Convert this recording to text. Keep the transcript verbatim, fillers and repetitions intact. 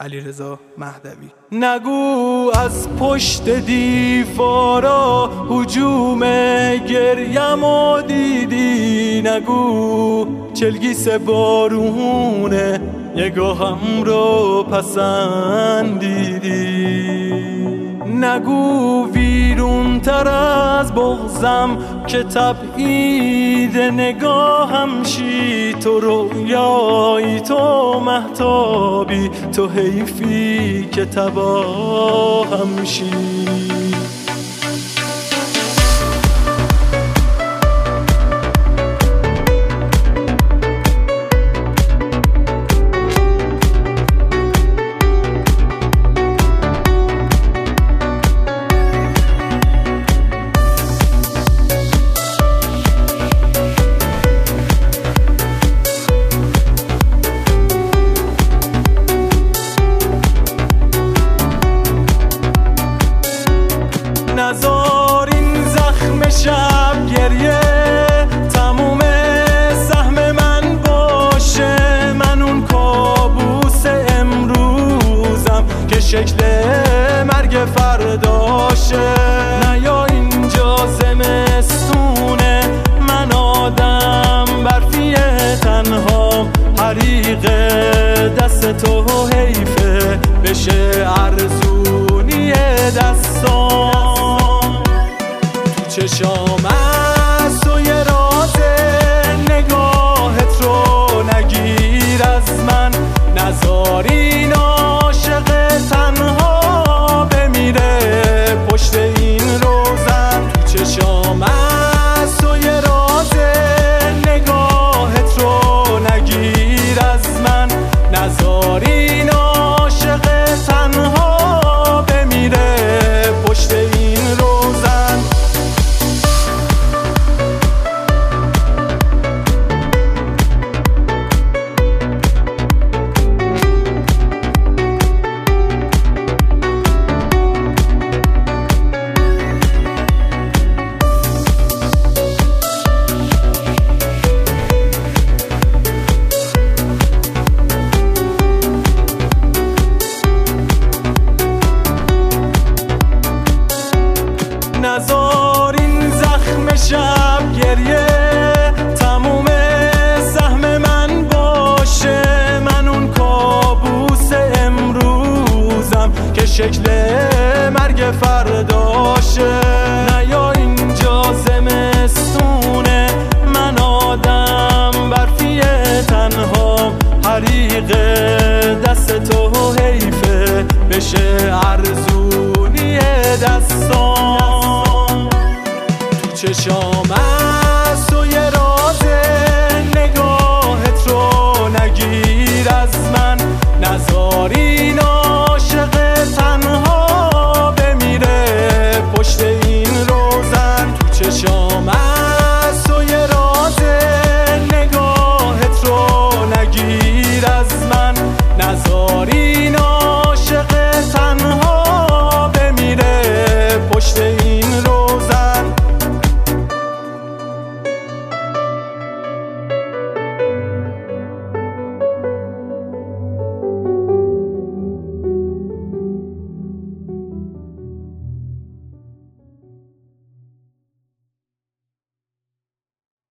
علیرضا مهدوی. نگو از پشت دیوارا هجوم گریه‌مو دیدی، نگو چلگیس بارونه نگاهم رو پسندیدی، نگو ویرون تر از بغضم که تبعید نگاهم شی، تو رویایی تو مهتابی، تو حیفی که تباهم شی. نزار این زخم شب گریه تموم سهم من باشه، من اون کابوس امروزم که شکل مرگ فرداشه. نیا اینجا زمستونه، من آدم برفیه تنها، حریق دست تو حیفه بشه ارزونی دستان. چشام از تو یه راز نگاهت رو نگیر از من، نذار این عاشق تنها بمیره پشت این روزن. چشام از تو یه راز نگاهت رو نگیر از من، نذار این عاشق تنها بمیره پشت این روزن. نزار این زخم شب گریه تموم سهم من باشه، من اون کابوس امروزم که شکل مرگ فرداشه. نیا اینجا زمستونه، من آدم برفیه تنها، حریق دست تو حیفه بشه ارزونی دستان. چشام از تو یه راز نگاهت رو نگیر از من، نذار این